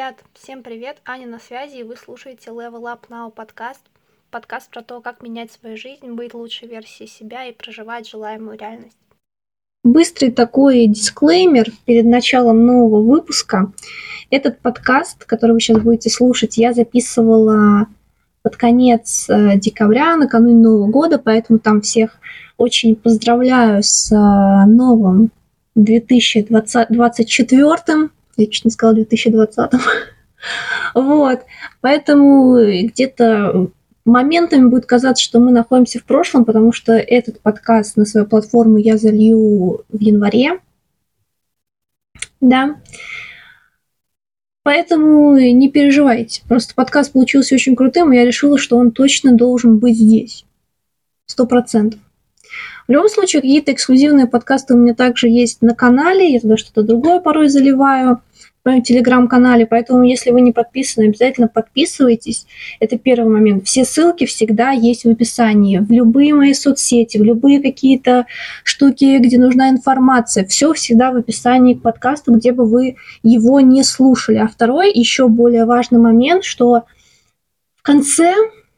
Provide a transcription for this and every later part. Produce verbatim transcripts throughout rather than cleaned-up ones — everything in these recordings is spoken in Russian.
Ребят, всем привет! Аня на связи, и вы слушаете Level Up Now подкаст. Подкаст про то, как менять свою жизнь, быть лучшей версией себя и проживать желаемую реальность. Быстрый такой дисклеймер перед началом нового выпуска. Этот подкаст, который вы сейчас будете слушать, я записывала под конец декабря, накануне Нового года, поэтому там всех очень поздравляю с новым две тысячи двадцать четвёртым. Я чуть не сказала две тысячи двадцатым. Вот. Поэтому где-то моментами будет казаться, что мы находимся в прошлом, потому что этот подкаст на свою платформу я залью в январе. Да. Поэтому не переживайте. Просто подкаст получился очень крутым, и я решила, что он точно должен быть здесь. Сто процентов. В любом случае, какие-то эксклюзивные подкасты у меня также есть на канале. Я туда что-то другое порой заливаю в моем телеграм-канале. Поэтому, если вы не подписаны, обязательно подписывайтесь. Это первый момент. Все ссылки всегда есть в описании. В любые мои соцсети, в любые какие-то штуки, где нужна информация. Все всегда в описании к подкасту, где бы вы его не слушали. А второй, еще более важный момент, что в конце,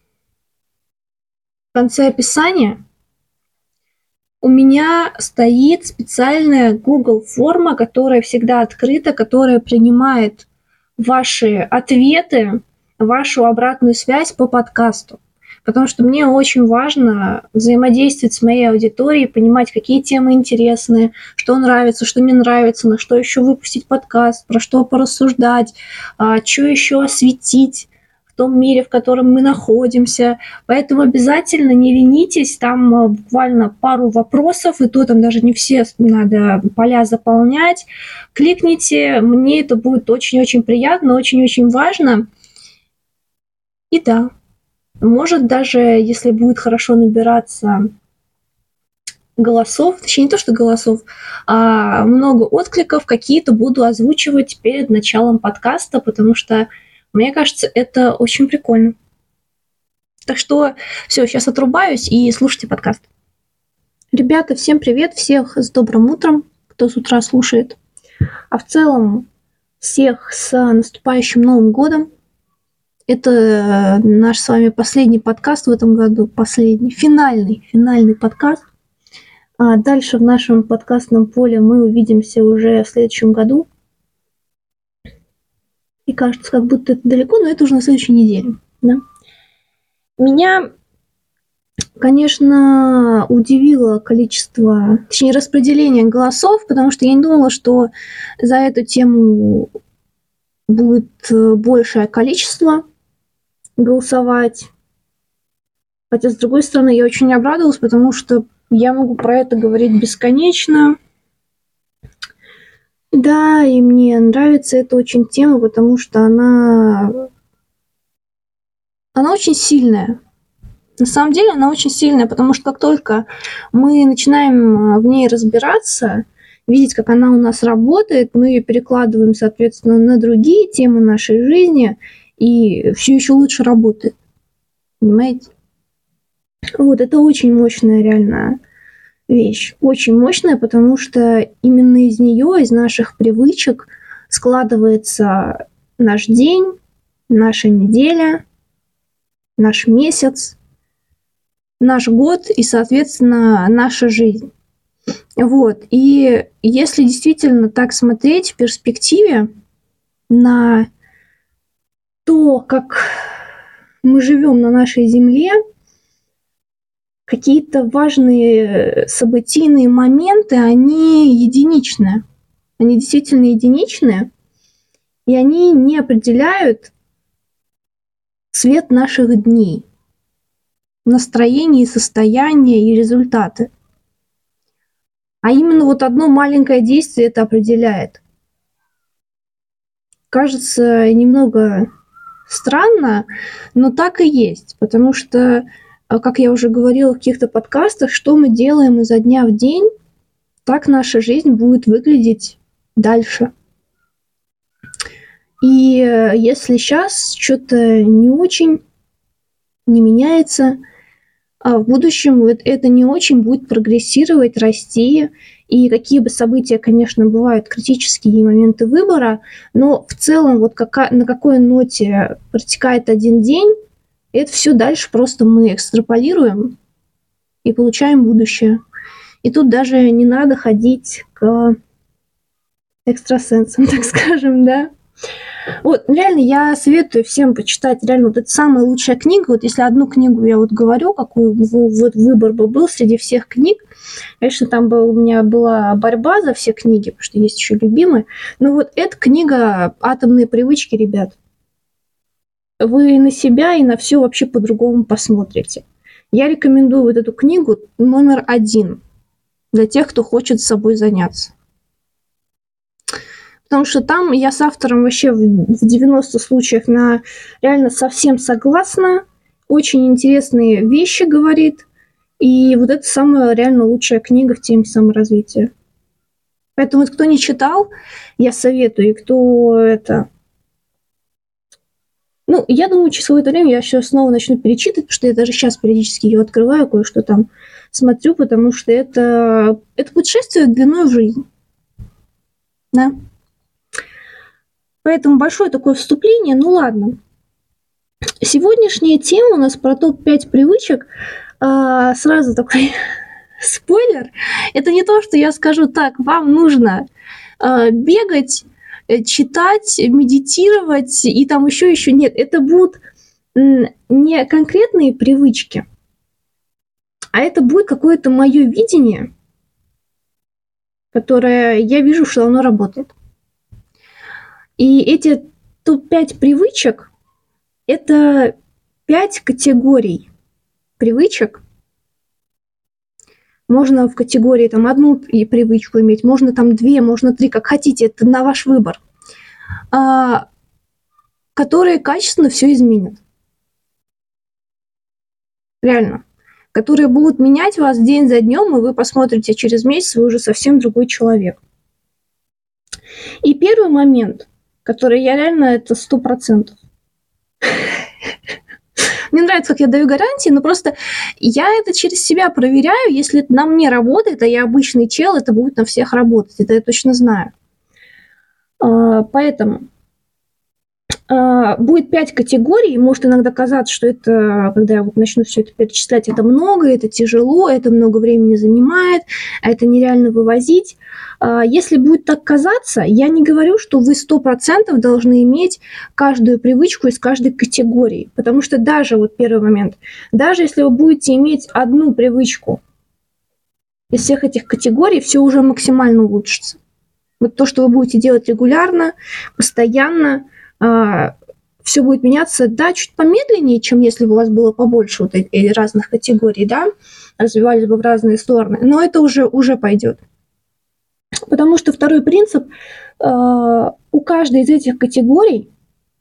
в конце описания у меня стоит специальная Google форма, которая всегда открыта, которая принимает ваши ответы, вашу обратную связь по подкасту. Потому что мне очень важно взаимодействовать с моей аудиторией, понимать, какие темы интересны, что нравится, что не нравится, на что еще выпустить подкаст, про что порассуждать, что еще осветить в том мире, в котором мы находимся. Поэтому обязательно не ленитесь, там буквально пару вопросов, и то там даже не все надо поля заполнять. Кликните, мне это будет очень-очень приятно, очень-очень важно. И да, может даже, если будет хорошо набираться голосов, точнее не то, что голосов, а много откликов, какие-то буду озвучивать перед началом подкаста, потому что мне кажется, это очень прикольно. Так что все, сейчас отрубаюсь и слушайте подкаст. Ребята, всем привет, всех с добрым утром, кто с утра слушает. А в целом всех с наступающим Новым годом. Это наш с вами последний подкаст в этом году, последний, финальный, финальный подкаст. А дальше в нашем подкастном поле мы увидимся уже в следующем году. И кажется, как будто это далеко, но это уже на следующей неделе. Да? Меня, конечно, удивило количество, точнее, распределение голосов, потому что я не думала, что за эту тему будет большее количество голосовать. Хотя, с другой стороны, я очень обрадовалась, потому что я могу про это говорить бесконечно. Да, и мне нравится эта очень тема, потому что она, она очень сильная. На самом деле она очень сильная, потому что как только мы начинаем в ней разбираться, видеть, как она у нас работает, мы ее перекладываем, соответственно, на другие темы нашей жизни, и все еще лучше работает. Понимаете? Вот, это очень мощная реально вещь. Очень мощная, потому что именно из нее, из наших привычек складывается наш день, наша неделя, наш месяц, наш год и, соответственно, наша жизнь. Вот. И если действительно так смотреть в перспективе на то, как мы живем на нашей земле, какие-то важные событийные моменты, они единичные. Они действительно единичные, и они не определяют цвет наших дней, настроение, состояние и результаты. А именно вот одно маленькое действие это определяет. Кажется немного странно, но так и есть, потому что, как я уже говорила в каких-то подкастах, что мы делаем изо дня в день, так наша жизнь будет выглядеть дальше. И если сейчас что-то не очень, не меняется, а в будущем эт это не очень будет прогрессировать, расти. И какие бы события, конечно, бывают критические моменты выбора, но в целом вот кака на какой ноте протекает один день, это всё дальше просто мы экстраполируем и получаем будущее. И тут даже не надо ходить к экстрасенсам, так скажем, да. Вот, реально, я советую всем почитать, реально, вот это самая лучшая книга. Вот если одну книгу я вот говорю, какую в вот выбор бы был среди всех книг, конечно, там бы у меня была борьба за все книги, потому что есть еще любимые. Но вот эта книга "Атомные привычки", ребят. Вы на себя и на всё вообще по-другому посмотрите. Я рекомендую вот эту книгу номер один для тех, кто хочет собой заняться. Потому что там я с автором вообще в в девяноста случаях на реально совсем согласна. Очень интересные вещи говорит. И вот это самая реально лучшая книга в теме саморазвития. Поэтому вот кто не читал, я советую. И кто это Ну, я думаю, через какое-то время я щас снова начну перечитывать, потому что я даже щас периодически её открываю, кое-что там смотрю, потому что это это путешествие длиной в жизнь. Да. Поэтому большое такое вступление. Ну ладно. Сегодняшняя тема у нас про топ пять привычек. А, сразу такой спойлер. Это не то, что я скажу: "Так, вам нужно, а, бегать, э, читать, медитировать и там ещё, ещё". Нет, это будут, м, не конкретные привычки, а это будет какое-то моё видение которое я вижу, что оно работает. И эти топ пять привычек- это пять категорий привычек. Можно в категории там одну и привычку иметь, можно там две, можно три, как хотите, это на ваш выбор. А, которые качественно всё изменят. Реально. Которые будут менять вас день за днём, и вы посмотрите через месяц, вы уже совсем другой человек. И первый момент, который я реально это сто процентов. Мне нравится, как я даю гарантии, но просто я это через себя проверяю. Если это на мне работает, а я обычный чел, это будет на всех работать. Это я точно знаю. А, поэтому а, будет пять категорий. Может иногда казаться, что это, когда я вот начну всё это перечислять, это много, это тяжело, это много времени занимает, а это нереально вывозить. А, если будет так казаться, я не говорю, что вы сто процентов должны иметь каждую привычку из каждой категории. Потому что даже, вот первый момент, даже если вы будете иметь одну привычку из всех этих категорий, всё уже максимально улучшится. Вот то, что вы будете делать регулярно, постоянно, а, всё будет меняться, да, чуть помедленнее, чем если бы у вас было побольше вот э разных категорий, да, развивались бы в разные стороны, но это уже уже пойдёт. Потому что второй принцип, а, у каждой из этих категорий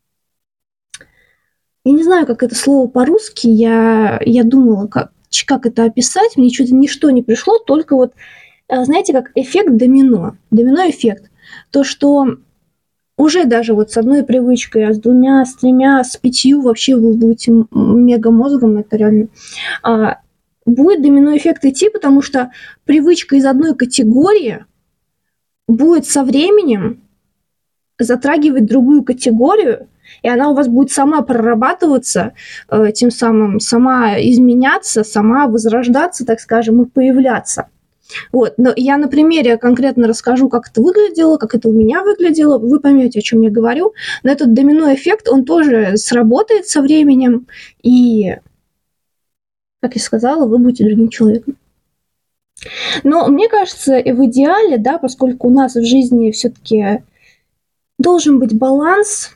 я не знаю, как это слово по-русски, я я думала, как ч как это описать, мне чё-то ничто не пришло, только вот, а, знаете, как эффект домино, домино-эффект. То, что уже даже вот с одной привычкой, а с двумя, с тремя, с пятью вообще вы будете м мегамозгом, это реально. А, будет домино-эффект идти, потому что привычка из одной категории будет со временем затрагивать другую категорию, и она у вас будет сама прорабатываться, э, тем самым сама изменяться, сама возрождаться, так скажем, и появляться. Вот, но я на примере конкретно расскажу, как это выглядело, как это у меня выглядело. Вы поймёте, о чём я говорю. Но этот домино-эффект, он тоже сработает со временем, и, как я сказала, вы будете другим человеком. Но мне кажется, и в идеале, да, поскольку у нас в жизни всё-таки должен быть баланс.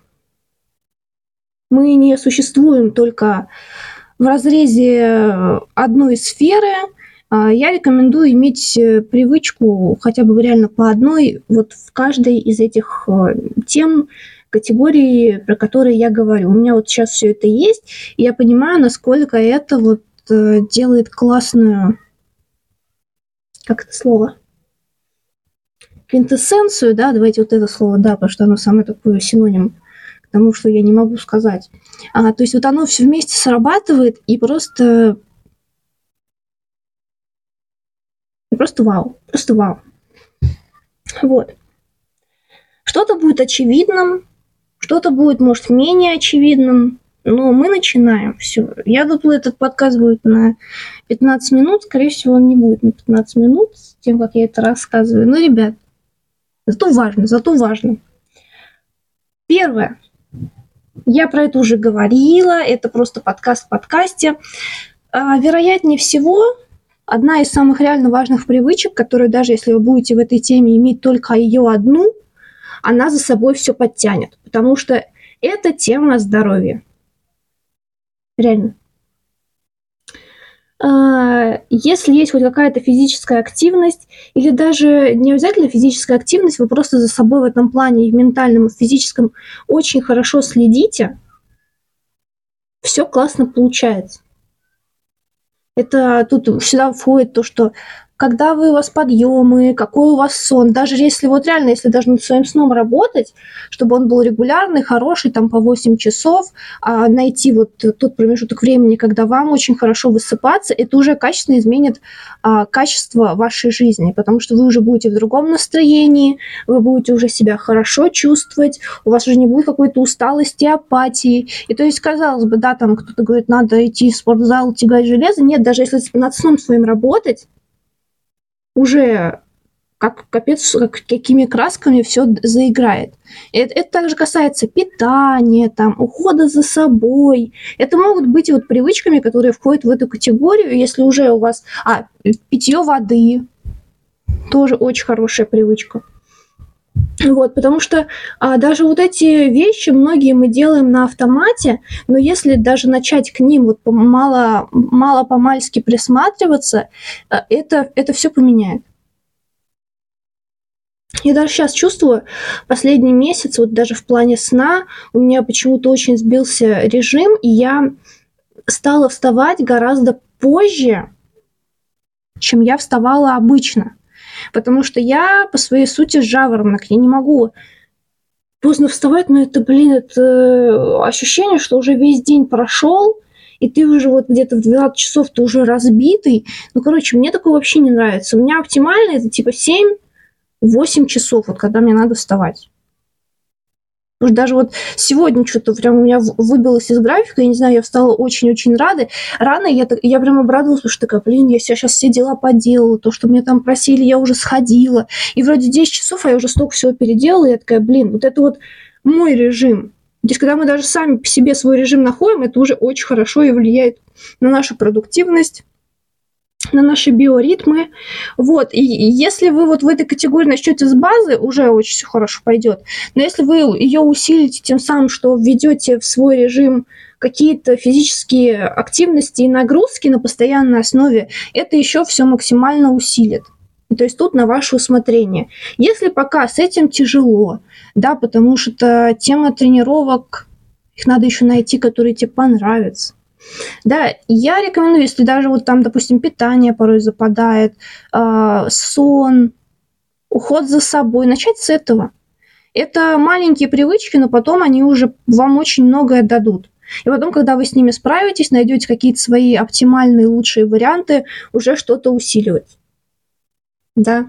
Мы не существуем только в разрезе одной сферы. А, я рекомендую иметь, э, привычку хотя бы реально по одной вот в каждой из этих, э, тем, категорий, про которые я говорю. У меня вот щас всё это есть, и я понимаю, насколько это вот, э, делает классную как это слово? Квинтэссенцию, да, давайте вот это слово, да, потому что оно самое такое синоним к тому, что я не могу сказать. А, то есть вот оно всё вместе срабатывает, и просто Просто вау, просто вау. Вот. Что-то будет очевидным, что-то будет, может, менее очевидным, но мы начинаем. Все. Я думаю, этот подкаст будет на пятнадцать минут. Скорее всего, он не будет на пятнадцать минут, с тем, как я это рассказываю. Но, ребят, зато важно, зато важно. Первое. Я про это уже говорила. Это просто подкаст в подкасте. А, вероятнее всего, одна из самых реально важных привычек, которую даже если вы будете в этой теме иметь только ее одну, она за собой все подтянет. Потому что это тема здоровья. Реально. Если есть хоть какая-то физическая активность, или даже не обязательно физическая активность, вы просто за собой в этом плане, и в ментальном, и в физическом очень хорошо следите, все классно получается. Это тут сюда входит то, что когда вы у вас подъемы, какой у вас сон, даже если вот реально, если даже над своим сном работать, чтобы он был регулярный, хороший, там по восемь часов, а найти вот тот промежуток времени, когда вам очень хорошо высыпаться, это уже качественно изменит а, качество вашей жизни, потому что вы уже будете в другом настроении, вы будете уже себя хорошо чувствовать, у вас уже не будет какой-то усталости, апатии. И то есть, казалось бы, да, там кто-то говорит, надо идти в спортзал, тягать железо. Нет, даже если над сном своим работать, уже как капец, как, какими красками все заиграет. Это, это также касается питания, там, ухода за собой. Это могут быть вот привычками, которые входят в эту категорию, если уже у вас... А, питье воды. Тоже очень хорошая привычка. Вот, потому что а, даже вот эти вещи многие мы делаем на автомате, но если даже начать к ним вот мало, мало по-мальски присматриваться, это, это все поменяет. Я даже сейчас чувствую, последний месяц, вот даже в плане сна, у меня почему-то очень сбился режим, и я стала вставать гораздо позже, чем я вставала обычно. Потому что я по своей сути жаворонок, я не могу поздно вставать, но это, блин, это ощущение, что уже весь день прошел, и ты уже вот где-то в двенадцать часов ты уже разбитый. Ну, короче, мне такое вообще не нравится. У меня оптимально это типа семь-восемь часов, вот когда мне надо вставать. Потому что даже вот сегодня что-то прям у меня выбилось из графика, я не знаю, я встала очень-очень рада. Рано я, я прям обрадовалась, потому что такая, блин, я сейчас все дела поделала, то, что меня там просили, я уже сходила. И вроде десять часов, а я уже столько всего переделала, и я такая, блин, вот это вот мой режим. То есть, когда мы даже сами по себе свой режим находим, это уже очень хорошо и влияет на нашу продуктивность, на наши биоритмы. Вот. И если вы вот в этой категории начнете с базы, уже очень все хорошо пойдет. Но если вы ее усилите тем самым, что введете в свой режим какие-то физические активности и нагрузки на постоянной основе, это еще все максимально усилит. То есть тут на ваше усмотрение. Если пока с этим тяжело, да, потому что тема тренировок, их надо еще найти, которые тебе понравятся. Да, я рекомендую, если даже вот там, допустим, питание порой западает, э, сон, уход за собой, начать с этого. Это маленькие привычки, но потом они уже вам очень многое дадут. И потом, когда вы с ними справитесь, найдете какие-то свои оптимальные, лучшие варианты, уже что-то усиливать. Да.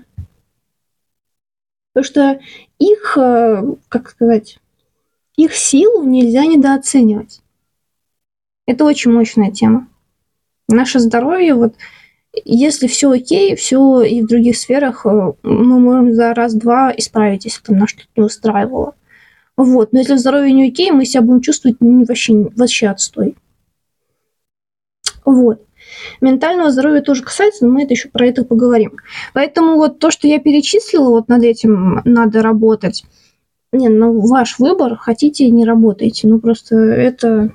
Потому что их, как сказать, их силу нельзя недооценивать. Это очень мощная тема. Наше здоровье, вот если все окей, все и в других сферах мы можем за раз-два исправить, если там нас что-то не устраивало. Вот. Но если здоровье не окей, мы себя будем чувствовать вообще, вообще отстой. Вот. Ментального здоровья тоже касается, но мы это еще про это поговорим. Поэтому вот то, что я перечислила, вот над этим надо работать. Не, ну ваш выбор, хотите, не работайте. Ну просто это...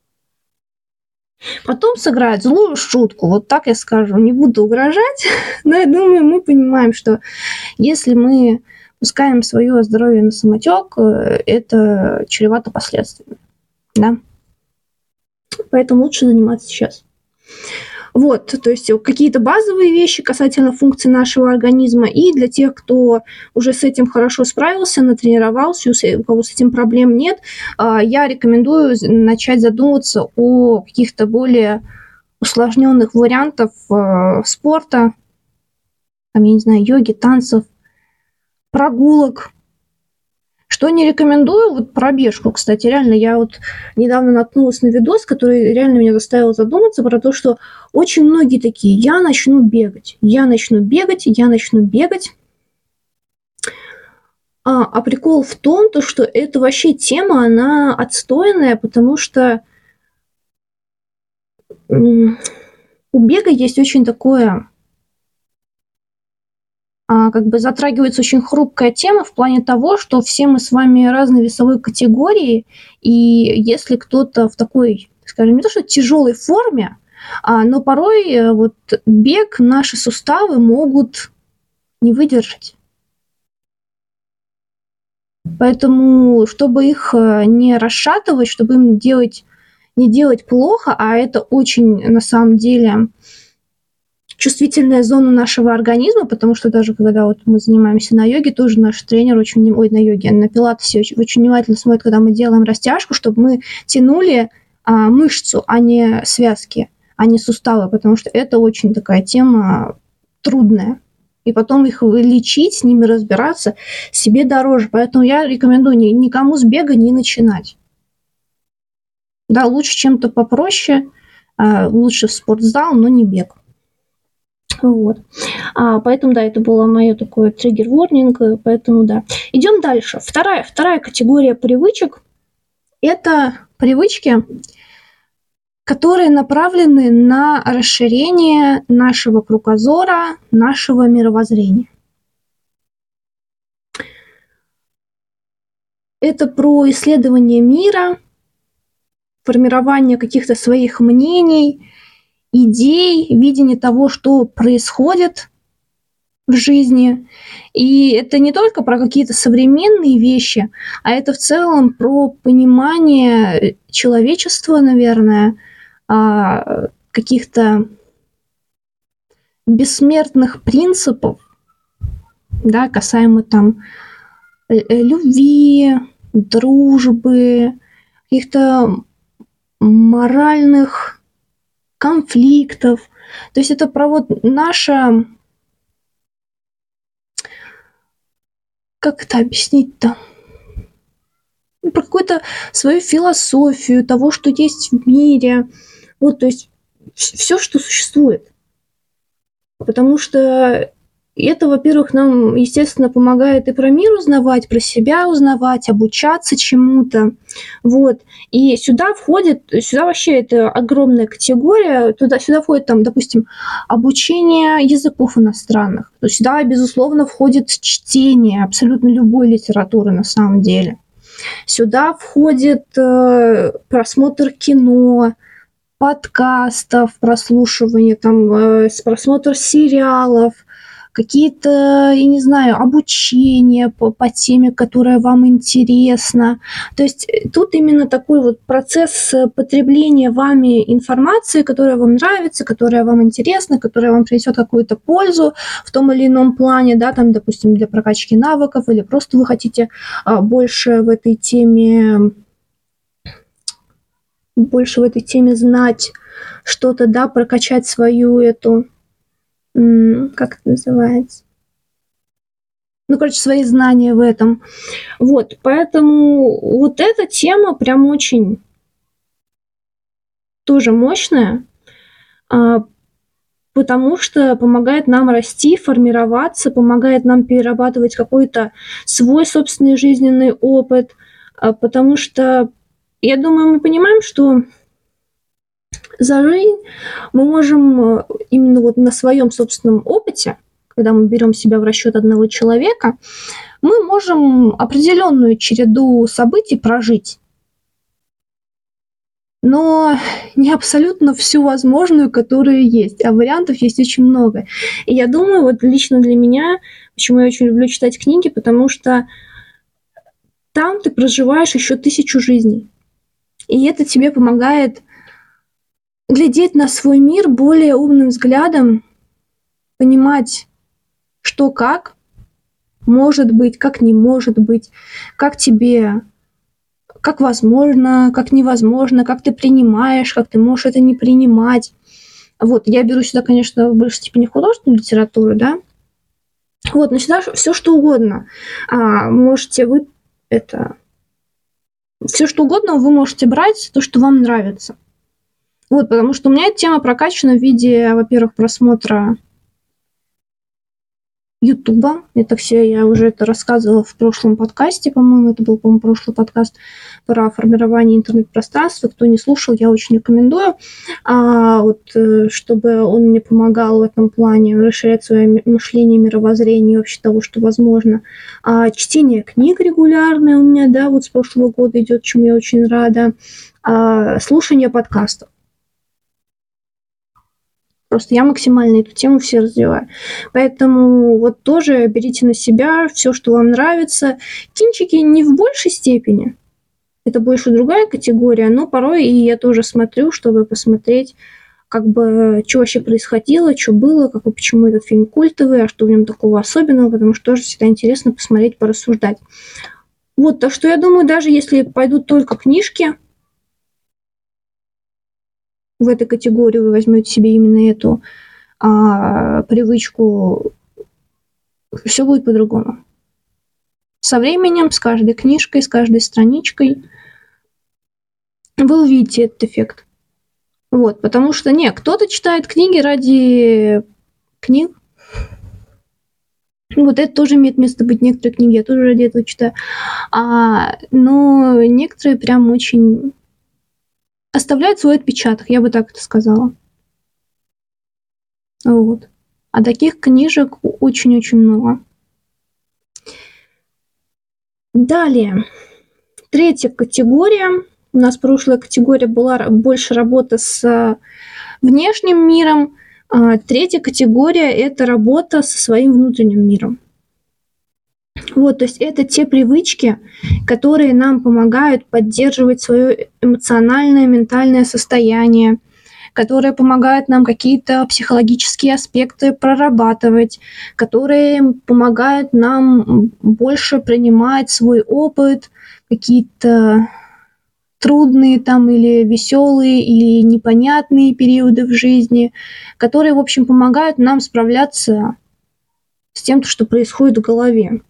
Потом сыграет злую шутку, вот так я скажу, не буду угрожать, но я думаю, мы понимаем, что если мы пускаем свое здоровье на самотек, это чревато последствиями, да. Поэтому лучше заниматься сейчас. Вот, то есть какие-то базовые вещи касательно функций нашего организма, и для тех, кто уже с этим хорошо справился, натренировался, у кого с этим проблем нет, я рекомендую начать задумываться о каких-то более усложненных вариантах спорта, там, я не знаю, йоги, танцев, прогулок. Что не рекомендую, вот пробежку, кстати, реально, я вот недавно наткнулась на видос, который реально меня заставил задуматься про то, что очень многие такие: я начну бегать, я начну бегать, я начну бегать. А, а прикол в том, то, что эта вообще тема, она отстойная, потому что м, у бега есть очень такое, а, как бы затрагивается очень хрупкая тема в плане того, что все мы с вами разной весовой категории, и если кто-то в такой, скажем, не то что тяжелой форме, а, но порой э, вот бег наши суставы могут не выдержать. Поэтому, чтобы их э, не расшатывать, чтобы им делать, не делать плохо, а это очень на самом деле чувствительная зона нашего организма, потому что даже когда вот мы занимаемся на йоге, тоже наш тренер очень, ой, на йоге, на пилатесе очень, очень внимательно смотрит, когда мы делаем растяжку, чтобы мы тянули а, мышцу, а не связки, а не суставы, потому что это очень такая тема трудная. И потом их лечить, с ними разбираться себе дороже. Поэтому я рекомендую ни- никому с бега не начинать. Да, лучше чем-то попроще, а, лучше в спортзал, но не бег. Вот. А, поэтому, да, это было мое такое триггер-ворнинг, поэтому, да. Идем дальше. Вторая, вторая категория привычек – это привычки, которые направлены на расширение нашего кругозора, нашего мировоззрения. Это про исследование мира, формирование каких-то своих мнений, идей, видение того, что происходит в жизни. И это не только про какие-то современные вещи, а это в целом про понимание человечества, наверное, а, каких-то бессмертных принципов, да, касаемо там э, э, любви, дружбы, каких-то моральных конфликтов. То есть это про вот наше, как это объяснить-то? Ну, про какую-то свою философию того, что есть в мире. Вот, то есть все, что существует. Потому что это, во-первых, нам, естественно, помогает и про мир узнавать, про себя узнавать, обучаться чему-то. Вот. И сюда входит, сюда вообще это огромная категория, туда, сюда входит, там, допустим, обучение языков иностранных. То есть сюда, безусловно, входит чтение абсолютно любой литературы на самом деле. Сюда входит э, просмотр кино, подкастов, прослушивание, там, э, просмотр сериалов, какие-то, я не знаю, обучение по, по теме, которая вам интересна. То есть э, тут именно такой вот процесс э, потребления вами информации, которая вам нравится, которая вам интересна, которая вам принесет какую-то пользу в том или ином плане, да, там, допустим, для прокачки навыков, или просто вы хотите а, больше в этой теме больше в этой теме знать что-то, да, прокачать свою эту, как это называется? Ну, короче, свои знания в этом. Вот, поэтому вот эта тема прям очень тоже мощная, а, потому что помогает нам расти, формироваться, помогает нам перерабатывать какой-то свой собственный жизненный опыт, а, потому что, я думаю, мы понимаем, что за жизнь мы можем именно вот на своем собственном опыте, когда мы берем себя в расчет одного человека, мы можем определенную череду событий прожить, но не абсолютно всю возможную, которая есть, а вариантов есть очень много. И я думаю, вот лично для меня, почему я очень люблю читать книги, потому что там ты проживаешь еще тысячу жизней. И это тебе помогает глядеть на свой мир более умным взглядом, понимать, что как может быть, как не может быть, как тебе, как возможно, как невозможно, как ты принимаешь, как ты можешь это не принимать. Вот, я беру сюда, конечно, в большей степени художественную литературу, да, Вот, но сюда все что угодно. А, можете вы это все что угодно вы можете брать, то, что вам нравится. Вот, потому что у меня эта тема прокачана в виде, во-первых, просмотра Ютуба. Это все я уже это рассказывала в прошлом подкасте, по-моему, это был, по-моему, прошлый подкаст про формирование интернет-пространства. Кто не слушал, я очень рекомендую. А, вот, э, чтобы он мне помогал в этом плане расширять свое мышление, мировоззрение, вообще того, что возможно. А, чтение книг регулярное у меня, да, вот с прошлого года идет, чему я очень рада. А, слушание подкастов. Просто я максимально эту тему все развиваю. Поэтому вот тоже берите на себя все, что вам нравится. Кинчики не в большей степени. Это больше другая категория, но порой и я тоже смотрю, чтобы посмотреть, как бы, что вообще происходило, что было, как и почему этот фильм культовый, а что в нем такого особенного, потому что тоже всегда интересно посмотреть, порассуждать. Вот, так что я думаю, даже если пойдут только книжки, в этой категории вы возьмете себе именно эту а, привычку, все будет по-другому. Со временем, с каждой книжкой, с каждой страничкой вы увидите этот эффект. Вот, потому что, не, кто-то читает книги ради книг. Вот это тоже имеет место быть. Некоторые книги я тоже ради этого читаю. А, но некоторые прям очень оставляют свой отпечаток, я бы так это сказала. Вот. А таких книжек очень-очень много. Далее. Третья категория. У нас прошлая категория была больше работа с внешним миром. А третья категория – это работа со своим внутренним миром. Вот, то есть это те привычки, которые нам помогают поддерживать свое эмоциональное, ментальное состояние, которые помогают нам какие-то психологические аспекты прорабатывать, которые помогают нам больше принимать свой опыт, какие-то трудные там или веселые, или непонятные периоды в жизни, которые, в общем, помогают нам справляться с тем, что происходит в голове.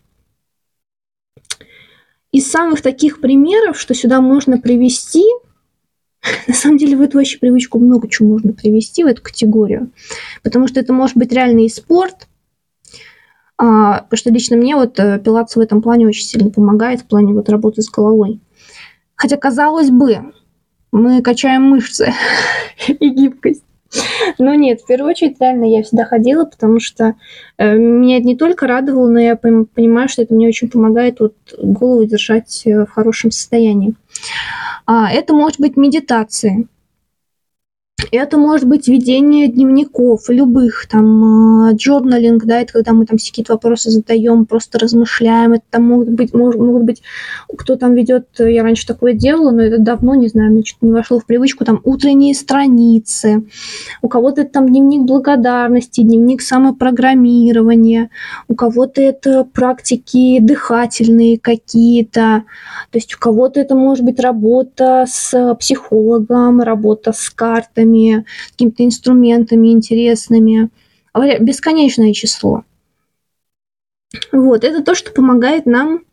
Из самых таких примеров, что сюда можно привести, на самом деле в эту вообще привычку много чего можно привести, в эту категорию, потому что это может быть реально и спорт, а, потому что лично мне вот пилатес в этом плане очень сильно помогает, в плане вот работы с головой. Хотя, казалось бы, мы качаем мышцы и гибкость. Но нет, в первую очередь, реально я всегда ходила, потому что э, меня это не только радовало, но я пом- понимаю, что это мне очень помогает вот голову держать в хорошем состоянии. А, это может быть медитация. Это может быть ведение дневников, любых, там, джорналинг, да, это когда мы там какие-то вопросы задаем, просто размышляем, это там могут быть, может, могут быть, кто там ведет, я раньше такое делала, но это давно, не знаю, мне что-то не вошло в привычку, там, утренние страницы, у кого-то это там дневник благодарности, дневник самопрограммирования, у кого-то это практики дыхательные какие-то, то есть у кого-то это может быть работа с психологом, работа с картами, какими-то инструментами интересными. Бесконечное число. Вот, это то, что помогает нам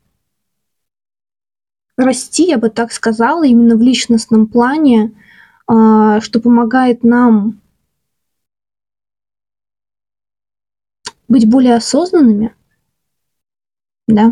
расти, я бы так сказала, именно в личностном плане, что помогает нам быть более осознанными, да.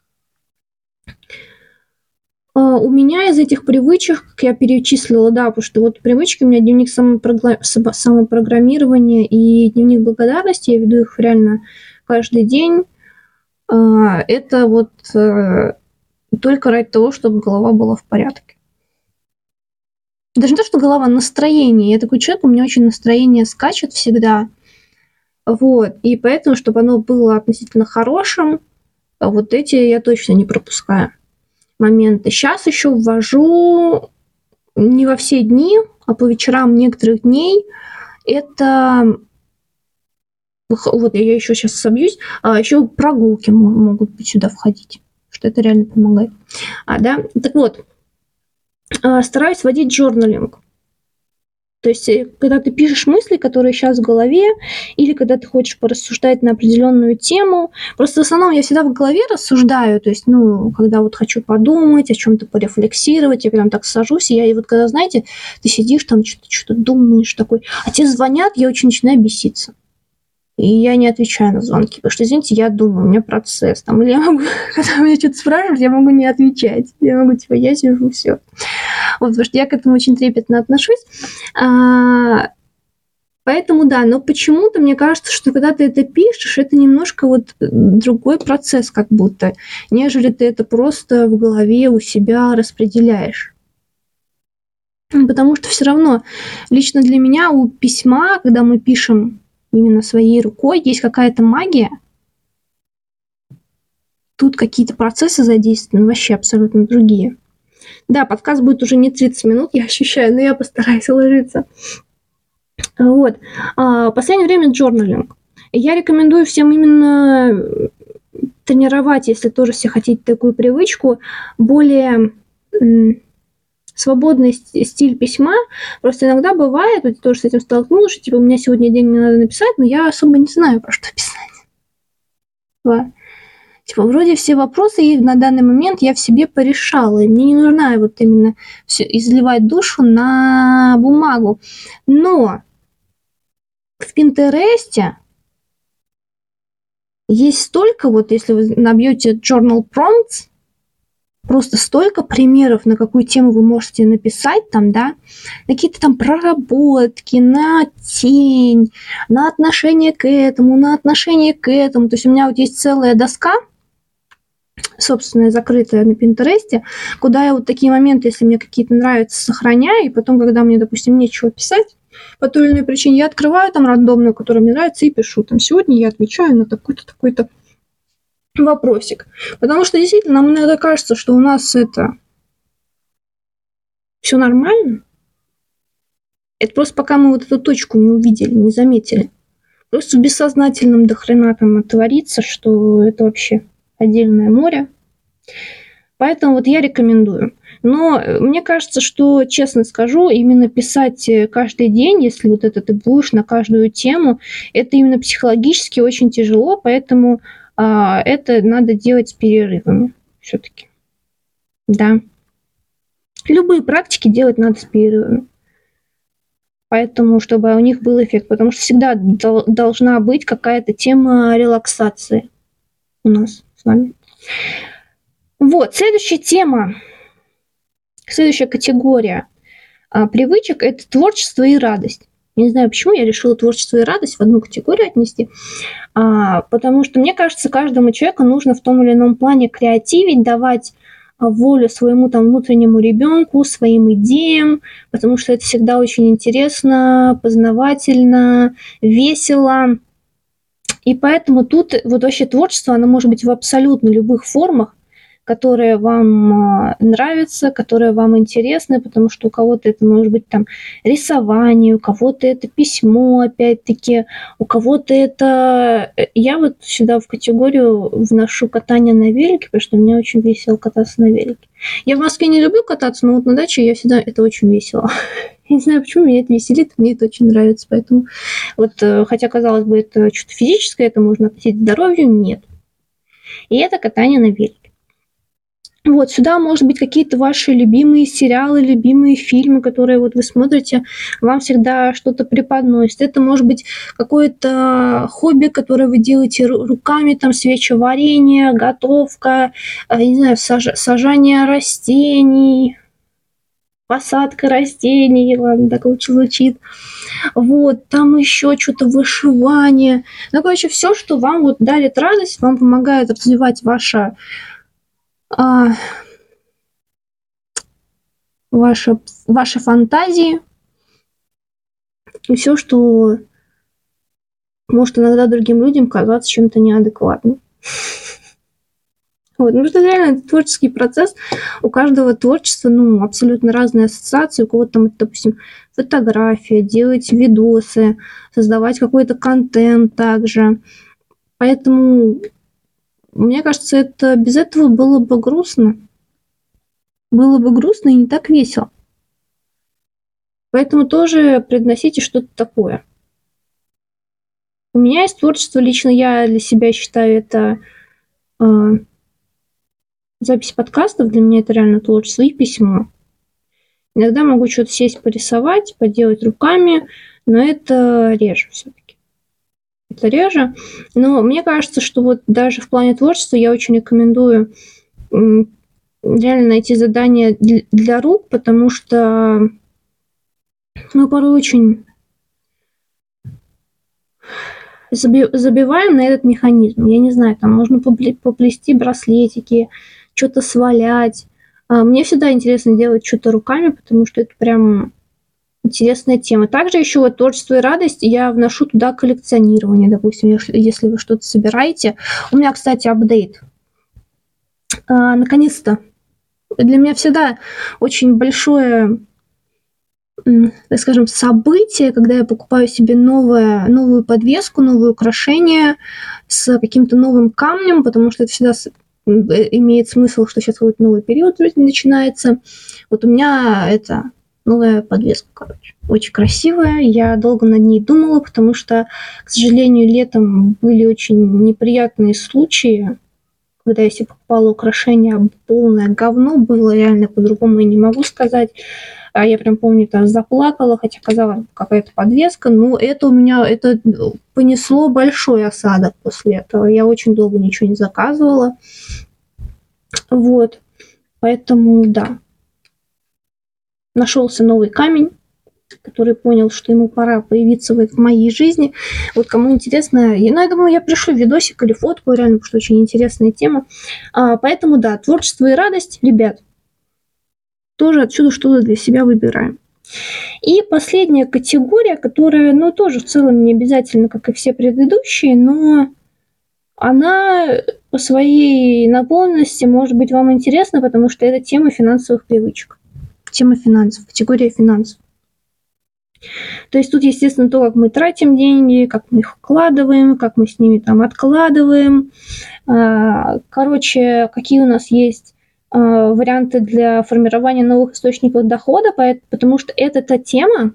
У меня из этих привычек, как я перечислила, да, потому что вот привычки у меня дневник самопрогла- самопрограммирования и дневник благодарности, я веду их реально каждый день. Это вот только ради того, чтобы голова была в порядке. Даже не то, что голова, настроение. Я такой человек, у меня очень настроение скачет всегда. Вот, и поэтому, чтобы оно было относительно хорошим, вот эти я точно не пропускаю моменты. Сейчас еще ввожу не во все дни, а по вечерам некоторых дней. Это вот я еще сейчас собьюсь, а еще прогулки могут быть сюда входить, что это реально помогает. А, да? Так вот, стараюсь водить джорналинг. То есть, э, когда ты пишешь мысли, которые сейчас в голове, или когда ты хочешь порассуждать на определенную тему. Просто в основном я всегда в голове рассуждаю, то есть, ну, когда вот хочу подумать, о чем-то порефлексировать, я прям так сажусь, и я, и вот когда, знаете, ты сидишь там, что-то, что-то думаешь такой, а тебе звонят, я очень начинаю беситься. И я не отвечаю на звонки, потому что, извините, я думаю, у меня процесс. Там, или я могу, когда меня что-то спрашивают, я могу не отвечать. Я могу, типа, я сижу, все. Вот, потому что я к этому очень трепетно отношусь. А, поэтому да, но почему-то мне кажется, что когда ты это пишешь, это немножко вот другой процесс как будто, нежели ты это просто в голове у себя распределяешь. Потому что все равно лично для меня у письма, когда мы пишем именно своей рукой, есть какая-то магия. Тут какие-то процессы задействованы вообще абсолютно другие. Да, подкаст будет уже не тридцать минут, я ощущаю, но я постараюсь уложиться. Вот. А, в последнее время джорналинг. Я рекомендую всем именно тренировать, если тоже все хотите такую привычку, более м, свободный стиль письма. Просто иногда бывает, вот тоже с этим столкнулась, что типа у меня сегодня день, мне надо написать, но я особо не знаю, про что писать. Да. Типа, вроде все вопросы на данный момент я в себе порешала, и мне не нужно вот именно все изливать душу на бумагу. Но в Пинтересте есть столько, вот если вы набьете journal prompts, просто столько примеров, на какую тему вы можете написать там, да, на какие-то там проработки, на тень, на отношение к этому, на отношение к этому. То есть у меня вот есть целая доска, собственная, закрытая на Пинтересте, куда я вот такие моменты, если мне какие-то нравятся, сохраняю, и потом, когда мне, допустим, нечего писать, по той или иной причине, я открываю там рандомную, которая мне нравится, и пишу. Там сегодня я отвечаю на такой-то, такой-то вопросик. Потому что действительно нам иногда кажется, что у нас это все нормально. Это просто пока мы вот эту точку не увидели, не заметили. Просто в бессознательном до хрена там творится, что это вообще отдельное море. Поэтому вот я рекомендую. Но мне кажется, что, честно скажу, именно писать каждый день, если вот это ты будешь на каждую тему, это именно психологически очень тяжело, поэтому а, это надо делать с перерывами все-таки. Да. Любые практики делать надо с перерывами. Поэтому, чтобы у них был эффект. Потому что всегда дол- должна быть какая-то тема релаксации у нас с вами. Вот, следующая тема, следующая категория а, привычек – это творчество и радость. Я не знаю, почему я решила творчество и радость в одну категорию отнести, а, потому что, мне кажется, каждому человеку нужно в том или ином плане креативить, давать волю своему там внутреннему ребенку, своим идеям, потому что это всегда очень интересно, познавательно, весело. И поэтому тут вот вообще творчество, оно может быть в абсолютно любых формах, которые вам нравятся, которые вам интересны, потому что у кого-то это может быть там рисование, у кого-то это письмо, опять-таки, у кого-то это... Я вот сюда в категорию вношу катание на велике, потому что мне очень весело кататься на велике. Я в Москве не люблю кататься, но вот на даче я всегда... Это очень весело. Я не знаю, почему меня это веселит, мне это очень нравится, поэтому вот, хотя, казалось бы, это что-то физическое, это можно относить к здоровью, нет. И это катание на велике. Вот, сюда, может быть, какие-то ваши любимые сериалы, любимые фильмы, которые вот вы смотрите, вам всегда что-то преподносят. Это может быть какое-то хобби, которое вы делаете руками, там, свечеварение, готовка, не знаю, саж- сажание растений, посадка растений, ладно, так лучше звучит. Вот, там еще что-то вышивание. Ну, короче, все, что вам вот дарит радость, вам помогает развивать ваше... А, ваши, ваши фантазии и все, что может иногда другим людям казаться чем-то неадекватным. Вот, ну, что реально это творческий процесс. У каждого творчества, ну, абсолютно разные ассоциации. У кого-то там, допустим, фотография, делать видосы, создавать какой-то контент также. Поэтому, мне кажется, это без этого было бы грустно. Было бы грустно и не так весело. Поэтому тоже привносите что-то такое. У меня есть творчество, лично я для себя считаю это э, запись подкастов, для меня это реально творчество, и письмо. Иногда могу что-то сесть порисовать, поделать руками, но это реже все-таки. Это реже. Но мне кажется, что вот даже в плане творчества я очень рекомендую м, реально найти задания для, для рук, потому что мы порой очень заби- забиваем на этот механизм. Я не знаю, там можно попле- поплести браслетики, что-то свалять. А, Мне всегда интересно делать что-то руками, потому что это прям интересная тема. Также еще вот творчество и радость я вношу туда коллекционирование, допустим, если если вы что-то собираете. У меня, кстати, апдейт. А, Наконец-то. Для меня всегда очень большое, м, так скажем, событие, когда я покупаю себе новое, новую подвеску, новое украшение с каким-то новым камнем, потому что это всегда с- м, э, имеет смысл, что сейчас какой-то новый период в жизни начинается. Вот у меня это новая подвеска, короче. Очень красивая. Я долго над ней думала, потому что, к сожалению, летом были очень неприятные случаи, когда я себе покупала украшения, полное говно было, реально по-другому я не могу сказать. А я прям помню, там заплакала, хотя казалось какая-то подвеска, но это у меня, это понесло большой осадок после этого. Я очень долго ничего не заказывала. Вот, поэтому, да, нашелся новый камень, который понял, что ему пора появиться в, в моей жизни. Вот кому интересно, я, ну, я думаю, я пришлю видосик или фотку, реально, потому что очень интересная тема. А, поэтому, да, творчество и радость, ребят, тоже отсюда что-то для себя выбираем. И последняя категория, которая, ну, тоже в целом не обязательно, как и все предыдущие, но она по своей наполненности может быть вам интересна, потому что это тема финансовых привычек. Тема финансов, категория финансов. То есть тут, естественно, то, как мы тратим деньги, как мы их вкладываем, как мы с ними там откладываем. Короче, какие у нас есть варианты для формирования новых источников дохода, потому что это та тема,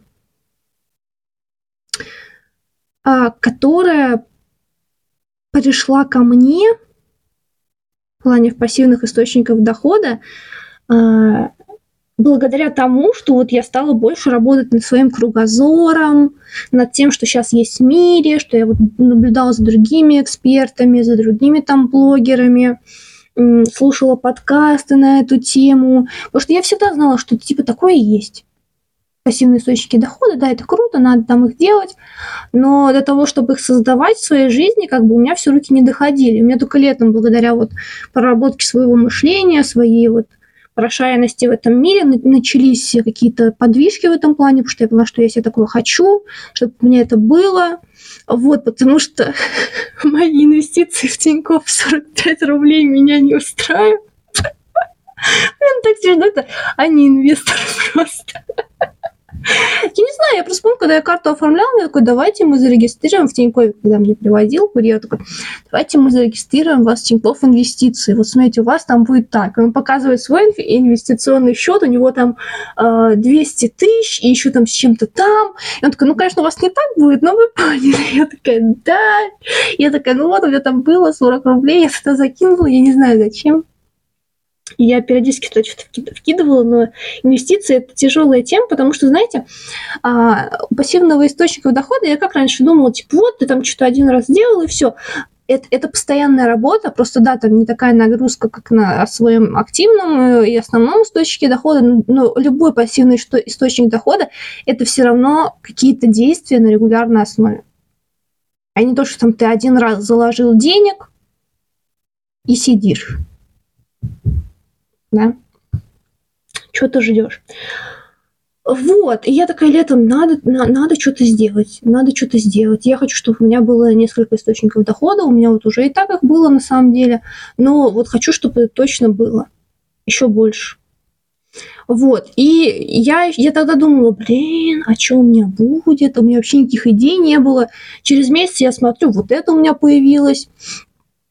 которая пришла ко мне в плане пассивных источников дохода благодаря тому, что вот я стала больше работать над своим кругозором, над тем, что сейчас есть в мире, что я вот наблюдала за другими экспертами, за другими там блогерами, слушала подкасты на эту тему, потому что я всегда знала, что типа такое есть. Пассивные источники дохода, да, это круто, надо там их делать, но до того, чтобы их создавать в своей жизни, как бы у меня все руки не доходили. У меня только летом, благодаря вот проработке своего мышления, своей вот прошаренности в этом мире, начались какие-то подвижки в этом плане, потому что я поняла, что я себе такое хочу, чтобы у меня это было. Вот, потому что мои инвестиции в Тинькофф сорок пять рублей меня не устраивают. Блин, так смешно, это они инвесторы просто. Я не знаю, я просто помню, когда я карту оформляла, я такой, давайте мы зарегистрируем в Тинькове, когда мне приводил курьер, такой, давайте мы зарегистрируем вас в Тинькофф инвестиции. Вот смотрите, у вас там будет так. Он показывает свой инвестиционный счет, у него там э, двести тысяч, и еще там с чем-то там. И он такой, ну, конечно, у вас не так будет, но вы поняли. Я такая, да. Я такая, ну вот, у меня там было сорок рублей, я туда закинула, я не знаю зачем. Я периодически туда что-то вкидывала, но инвестиции – это тяжелая тема, потому что, знаете, у пассивного источника дохода я как раньше думала, типа, вот ты там что-то один раз сделал, и все. Это, это постоянная работа, просто, да, там не такая нагрузка, как на своем активном и основном источнике дохода, но любой пассивный источник дохода – это все равно какие-то действия на регулярной основе. А не то, что там ты один раз заложил денег и сидишь. Да? Что ты ждешь? Вот, и я такая летом, надо, на, надо что-то сделать, надо что-то сделать. Я хочу, чтобы у меня было несколько источников дохода, у меня вот уже и так их было на самом деле, но вот хочу, чтобы это точно было, еще больше. Вот, и я, я тогда думала, блин, а что у меня будет? У меня вообще никаких идей не было. Через месяц я смотрю, вот это у меня появилось.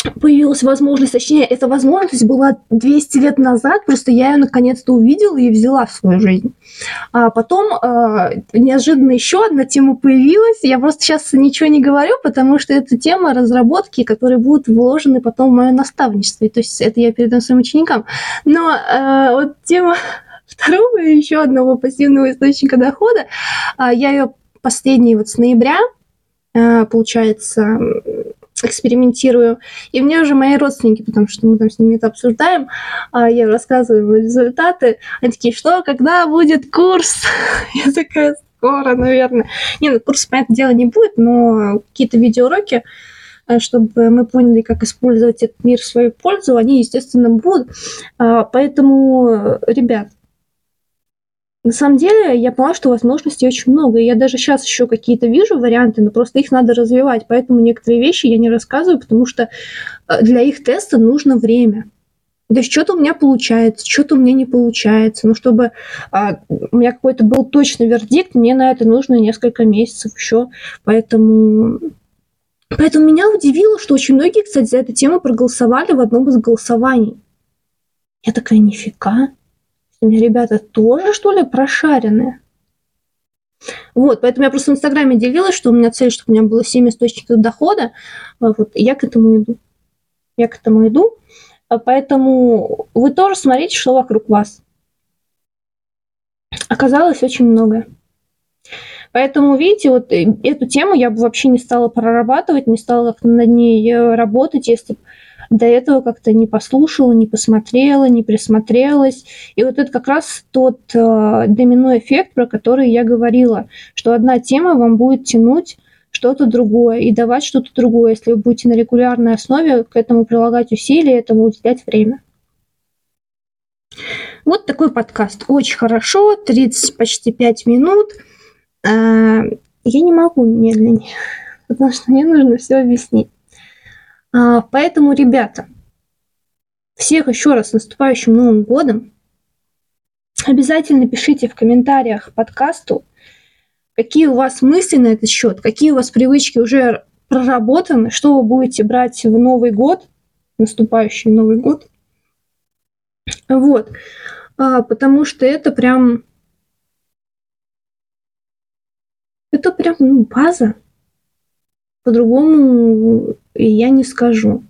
появилась возможность, точнее, эта возможность была двести лет назад, просто я ее наконец-то увидела и взяла в свою жизнь. А потом э, неожиданно еще одна тема появилась. Я просто сейчас ничего не говорю, потому что это тема разработки, которые будут вложены потом в мое наставничество. И, то есть это я передам своим ученикам. Но э, вот тема второго и еще одного пассивного источника дохода, э, я ее последний вот с ноября, э, получается, экспериментирую. И мне уже мои родственники, потому что мы там с ними это обсуждаем, я рассказываю результаты. Они такие: что, когда будет курс? Я такая: скоро, наверное. Не, ну курс, понятное дело, не будет, но какие-то видеоуроки, чтобы мы поняли, как использовать этот мир в свою пользу, они, естественно, будут. Поэтому, ребят, на самом деле, я поняла, что возможностей очень много, и я даже сейчас еще какие-то вижу варианты, но просто их надо развивать, поэтому некоторые вещи я не рассказываю, потому что для их теста нужно время. То есть что-то у меня получается, что-то у меня не получается, но чтобы а, у меня какой-то был точный вердикт, мне на это нужно несколько месяцев еще, поэтому... Поэтому меня удивило, что очень многие, кстати, за эту тему проголосовали в одном из голосований. Я такая: нифига. У меня ребята тоже, что ли, прошаренные? Вот, поэтому я просто в Инстаграме делилась, что у меня цель, чтобы у меня было семь источников дохода. Вот, и я к этому иду. Я к этому иду. Поэтому вы тоже смотрите, что вокруг вас. Оказалось очень многое. Поэтому, видите, вот эту тему я бы вообще не стала прорабатывать, не стала над ней работать, если бы до этого как-то не послушала, не посмотрела, не присмотрелась. И вот это как раз тот э, домино-эффект, про который я говорила, что одна тема вам будет тянуть что-то другое и давать что-то другое, если вы будете на регулярной основе к этому прилагать усилия, этому уделять время. Вот такой подкаст. Очень хорошо, тридцать почти пять минут. Я не могу медленнее, потому что мне нужно все объяснить. Поэтому, ребята, всех еще раз с наступающим Новым годом. Обязательно пишите в комментариях к подкасту, какие у вас мысли на этот счет, какие у вас привычки уже проработаны, что вы будете брать в Новый год, наступающий Новый год. Вот. Потому что это прям... Это прям ну, база. По-другому я не скажу.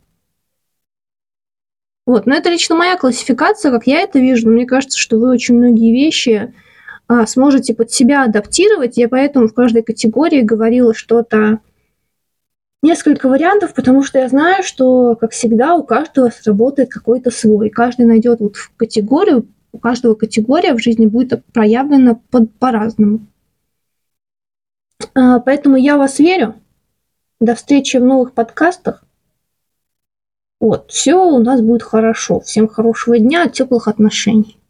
Вот, но это лично моя классификация, как я это вижу. Но мне кажется, что вы очень многие вещи а, сможете под себя адаптировать. Я поэтому в каждой категории говорила что-то, несколько вариантов, потому что я знаю, что, как всегда, у каждого сработает какой-то свой. Каждый найдет вот в категорию, у каждого категория в жизни будет проявлена по- по-разному. А, поэтому я в вас верю. До встречи в новых подкастах. Вот, все у нас будет хорошо. Всем хорошего дня, теплых отношений.